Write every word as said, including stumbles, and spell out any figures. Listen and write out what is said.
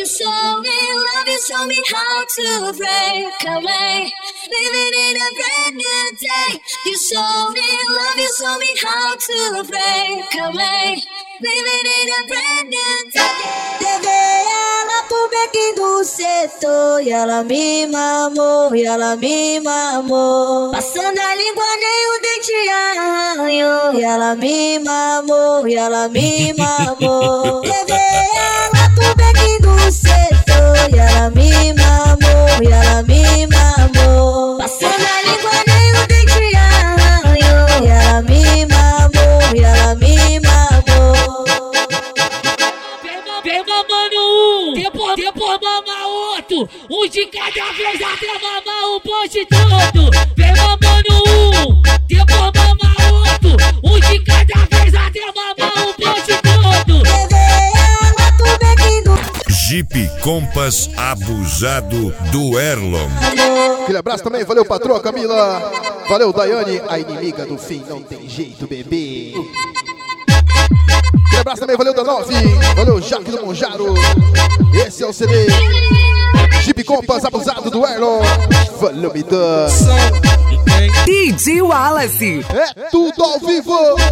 You show me love, you show me how to break away. Living in a brand new day. You show me love, you show me how to break away. Living in a brand new day. Levei ela pro beco do setor e ela me mamou, e ela me mamou. Passando a língua nem o dente arranhou. E ela me mamou, e ela me mamou. Levei ela pro beco do setor e ela me mamou, e ela me mamou. Passando a língua nem o dente arranhou. E ela me mamou, e ela me mamou. Vem mamando um, depois, depois mama outro. Um de cada vez até mamar o bonde todo. Vem mamando um, depois mama outro. Um de cada vez até mamar o bonde todo. Levei ela pro beco do Jeep Compass abusado do Erlon. Aquele abraço também, valeu patroa Camila. Valeu Daiane, a inimiga do fim, não tem jeito, bebê. Aquele abraço também, valeu Danove. Valeu Jaque do Monjaro. Esse é o C D Jeep Compass abusado do Erlon. Valeu, me dá. D J Wallace. É tudo ao vivo.